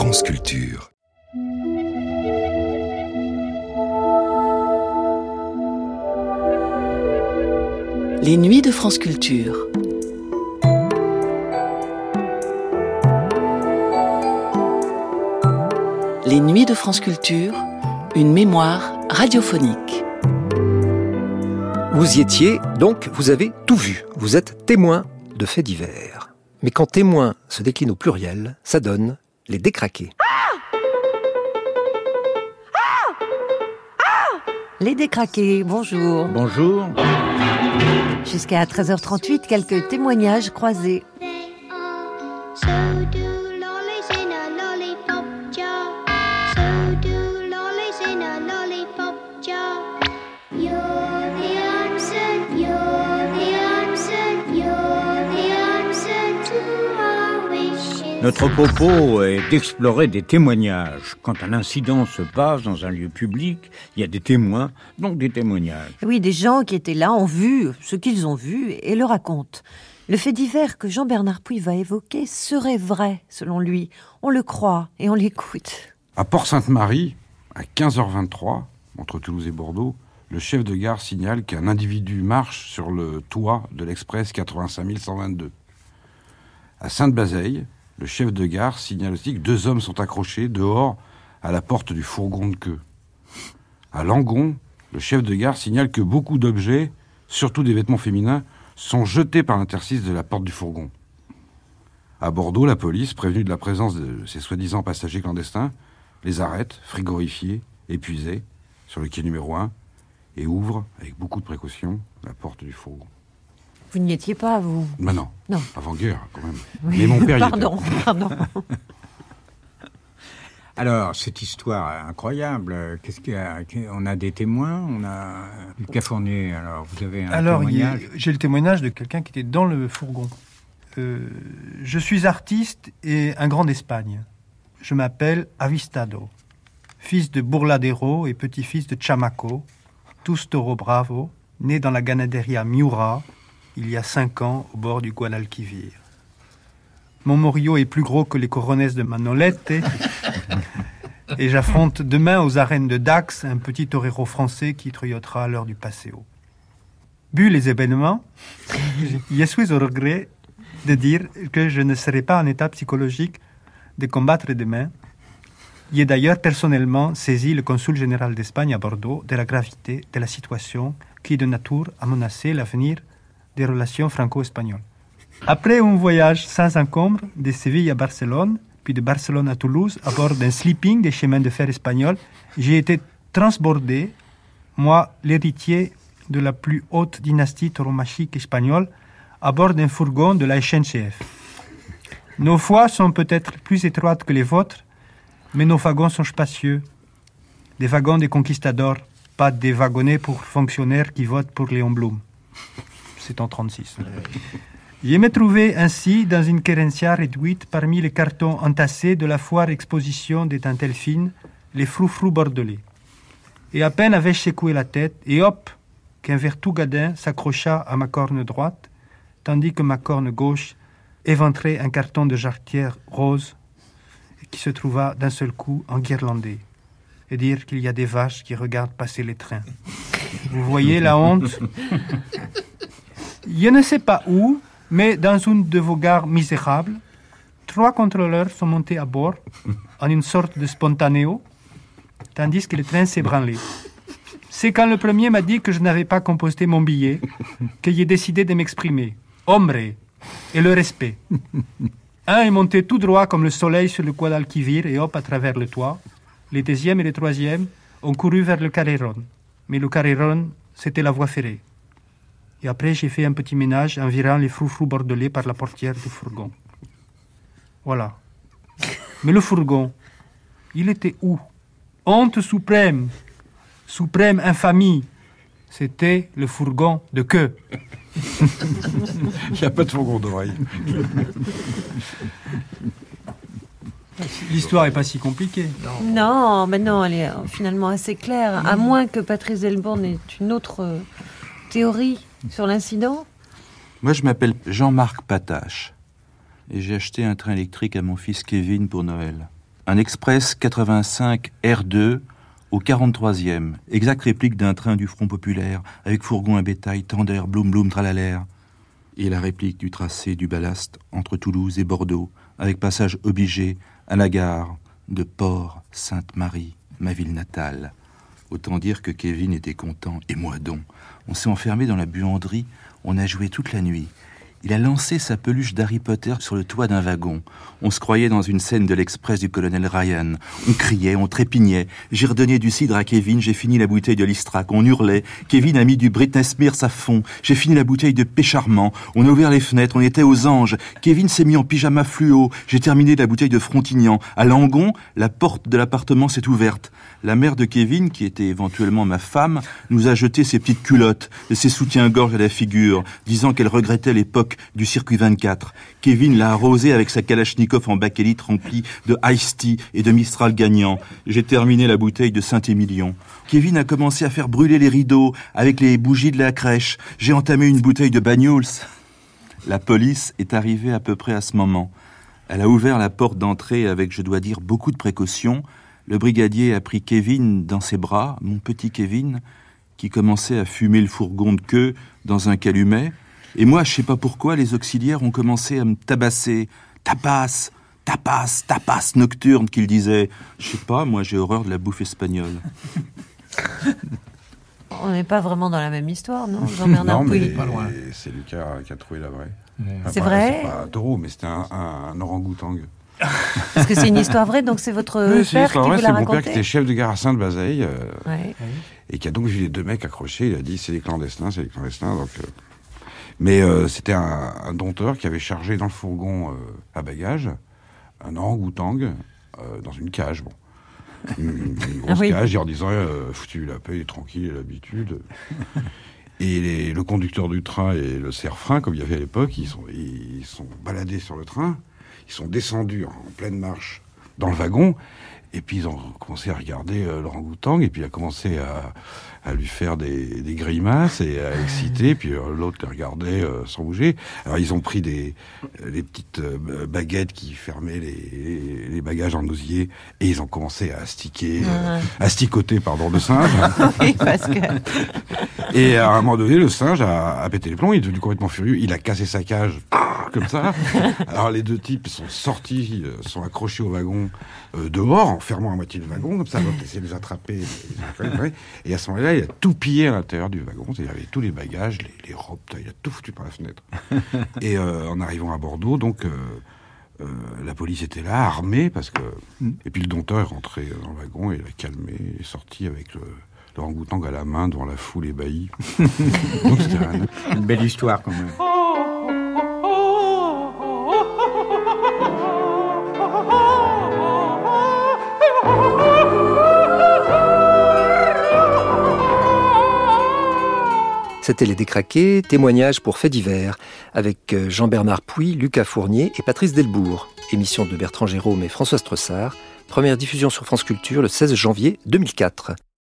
France Culture. Les nuits de France Culture. Les nuits de France Culture, une mémoire radiophonique. Vous y étiez, donc vous avez tout vu. Vous êtes témoin de faits divers. Mais quand témoin se décline au pluriel, ça donne les décraqués. Les décraqués, bonjour. Bonjour. Jusqu'à 13h38, quelques témoignages croisés. Notre propos est d'explorer des témoignages. Quand un incident se passe dans un lieu public, il y a des témoins, donc des témoignages. Oui, des gens qui étaient là ont vu ce qu'ils ont vu et le racontent. Le fait divers que Jean-Bernard Puy va évoquer serait vrai, selon lui. On le croit et on l'écoute. À Port-Sainte-Marie, à 15h23, entre Toulouse et Bordeaux, le chef de gare signale qu'un individu marche sur le toit de l'express 85122. À Sainte-Bazeille, le chef de gare signale aussi que 2 hommes sont accrochés dehors à la porte du fourgon de queue. À Langon, le chef de gare signale que beaucoup d'objets, surtout des vêtements féminins, sont jetés par l'interstice de la porte du fourgon. À Bordeaux, la police, prévenue de la présence de ces soi-disant passagers clandestins, les arrête, frigorifiés, épuisés, sur le quai numéro 1, et ouvre, avec beaucoup de précautions, la porte du fourgon. Vous n'y étiez pas, vous? Ben non, non. Avant-guerre, quand même. Oui. Mais mon père y était. Pardon. Alors, cette histoire incroyable, on a des témoins, on a Lucas Fournier. Alors, vous avez un témoignage. J'ai le témoignage de quelqu'un qui était dans le fourgon. Je suis artiste et un grand d'Espagne. Je m'appelle Avistado, fils de Burladero et petit-fils de Chamaco, tous taureaux bravos, nés dans la ganaderia Miura, il y a 5 ans, au bord du Guadalquivir. Mon morio est plus gros que les coronesses de Manolete, et j'affronte demain aux arènes de Dax un petit torero français qui triottera à l'heure du Paseo. Bu les événements, je suis au regret de dire que je ne serai pas en état psychologique de combattre demain. J'ai d'ailleurs personnellement saisi le consul général d'Espagne à Bordeaux de la gravité de la situation qui de nature a menacé l'avenir des relations franco-espagnoles. Après un voyage sans encombre de Séville à Barcelone, puis de Barcelone à Toulouse, à bord d'un sleeping des chemins de fer espagnols, j'ai été transbordé, moi, l'héritier de la plus haute dynastie tauromachique espagnole, à bord d'un fourgon de la SNCF. Nos voies sont peut-être plus étroites que les vôtres, mais nos wagons sont spacieux. Des wagons des conquistadors, pas des wagonnets pour fonctionnaires qui votent pour Léon Blum. C'est en 1936. Je me trouvais ainsi dans une querencia réduite parmi les cartons entassés de la foire exposition des dentelles fines, les froufrous bordelais. Et à peine avais-je secoué la tête, et hop, qu'un vertou gadin s'accrocha à ma corne droite, tandis que ma corne gauche éventrait un carton de jarretière rose qui se trouva d'un seul coup enguirlandé. Et dire qu'il y a des vaches qui regardent passer les trains. Vous voyez la honte? Je ne sais pas où, mais dans une de vos gares misérables, 3 contrôleurs sont montés à bord en une sorte de spontanéo, tandis que le train s'ébranlait. C'est quand le premier m'a dit que je n'avais pas composté mon billet que j'ai décidé de m'exprimer. Hombre et le respect. Un est monté tout droit comme le soleil sur le Guadalquivir et hop à travers le toit. Les 2e et les 3e ont couru vers le Carrerón. Mais le Carrerón, c'était la voie ferrée. Et après, j'ai fait un petit ménage en virant les froufrous bordelais par la portière du fourgon. Voilà. Mais le fourgon, il était où? Honte suprême, suprême infamie. C'était le fourgon de queue. Il n'y a pas de fourgon d'oreille. L'histoire n'est pas si compliquée. Non, mais non, elle est finalement assez claire. À moins que Patrice Delbourne ait une autre théorie sur l'incident. Moi, je m'appelle Jean-Marc Patache et j'ai acheté un train électrique à mon fils Kevin pour Noël. un Express 85 R2 au 43e, exacte réplique d'un train du Front Populaire, avec fourgon à bétail, tendeur, bloum bloum tralalère. Et la réplique du tracé du ballast entre Toulouse et Bordeaux, avec passage obligé à la gare de Port-Sainte-Marie, ma ville natale. Autant dire que Kevin était content, et moi donc. On s'est enfermé dans la buanderie, on a joué toute la nuit. Il a lancé sa peluche d'Harry Potter sur le toit d'un wagon. On se croyait dans une scène de l'Express du colonel Ryan. On criait, on trépignait. J'ai redonné du cidre à Kevin, j'ai fini la bouteille de Listrac. On hurlait. Kevin a mis du Britney Spears à fond. J'ai fini la bouteille de Pécharmant. On a ouvert les fenêtres, on était aux anges. Kevin s'est mis en pyjama fluo. J'ai terminé la bouteille de Frontignan. À Langon, la porte de l'appartement s'est ouverte. La mère de Kevin, qui était éventuellement ma femme, nous a jeté ses petites culottes et ses soutiens-gorge à la figure, disant qu'elle regrettait l'époque du circuit 24. Kevin l'a arrosé avec sa Kalachnikov en bakélite remplie de Ice Tea et de Mistral gagnant. J'ai terminé la bouteille de Saint-Émilion. Kevin a commencé à faire brûler les rideaux avec les bougies de la crèche. J'ai entamé une bouteille de Banyuls. La police est arrivée à peu près à ce moment. Elle a ouvert la porte d'entrée avec, je dois dire, beaucoup de précautions. Le brigadier a pris Kevin dans ses bras, mon petit Kevin, qui commençait à fumer le fourgon de queue dans un calumet. Et moi, je sais pas pourquoi, les auxiliaires ont commencé à me tabasser. Tapas, tapas, tapas nocturne, qu'ils disaient. Je sais pas, moi j'ai horreur de la bouffe espagnole. On n'est pas vraiment dans la même histoire, non, Jean-Bernard Pouy? Non, mais pas loin. C'est Lucas qui a trouvé la vraie. C'est vrai? C'est pas un taureau, mais c'était un orang-outang. Parce que c'est une histoire vraie, donc c'est votre père qui vous l'a raconté? C'est mon père qui était chef de gare à Sainte-Bazeille, ouais. Et qui a donc vu les deux mecs accrochés. Il a dit c'est les clandestins. Donc, mais c'était un dompteur qui avait chargé dans le fourgon à bagages un orang-outang dans une cage. Bon. Une grosse cage, en disant foutu la paix, il est tranquille, il a l'habitude. Et le conducteur du train et le serre-frein, comme il y avait à l'époque, ils sont baladés sur le train. Ils sont descendus en pleine marche dans le wagon, et puis ils ont commencé à regarder l'orang-outang, et puis il a commencé à lui faire des grimaces et à exciter, puis l'autre les regardait sans bouger. Alors ils ont pris les petites baguettes qui fermaient les bagages en osier, et ils ont commencé à asticoter le singe. Oui, parce que... Et à un moment donné, le singe a pété les plombs, il est devenu complètement furieux, il a cassé sa cage, comme ça. Alors les deux types sont sortis, sont accrochés au wagon dehors, en fermant à moitié le wagon, comme ça, l'autre essayait de les attraper. Et à ce moment-là, il a tout pillé à l'intérieur du wagon, il avait tous les bagages, les robes, il a tout foutu par la fenêtre. Et en arrivant à Bordeaux, donc... la police était là, armée, parce que... Et puis le dompteur est rentré dans le wagon, et il a calmé, il est sorti avec l'orang-outang à la main devant la foule ébahie. Donc c'était une belle histoire quand même. C'était Les Décraqués, témoignages pour faits divers, avec Jean-Bernard Pouy, Lucas Fournier et Patrice Delbourg. Émission de Bertrand Jérôme et François Stressard. Première diffusion sur France Culture le 16 janvier 2004.